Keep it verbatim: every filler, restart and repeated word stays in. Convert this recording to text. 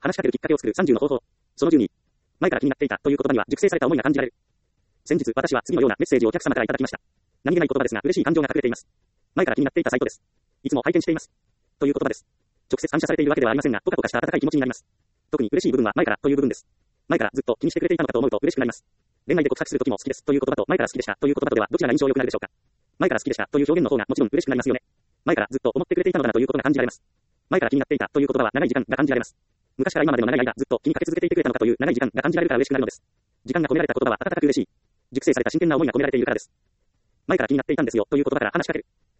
話しかけるきっかけを作るさんじゅうの方法。そのじゅうに。前から気になっていたという言葉には熟成された思いが感じられる。先日私は次のようなメッセージをお客様からいただきました。何気ない言葉ですが嬉しい感情が隠れています。前から気になっていたサイトです。いつも拝見しています。という言葉です。直接反射されているわけではありませんが、ポカポカした温かい気持ちになります。特に嬉しい部分は前からという部分です。前からずっと気にしてくれていたのかと思うと嬉しくなります。恋愛で告白する時も好きですという言葉と前から好きでしたという言葉とではどちらが印象良くなるでしょうか。前から好きでしたという表現の方がもちろん嬉しくなりますよね。前からずっと思ってくれていたのだなということが感じられます。前から気になっていたという言葉は長い時間が感じられます。昔から今までの長い間ずっと気にかけ続けていてくれたのかという長い時間が感じられるから嬉しくなるのです。時間が込められた言葉は温かく嬉しい。熟成された真剣な思いが込められているからです。前から気になっていたんですよという言葉から話しかける。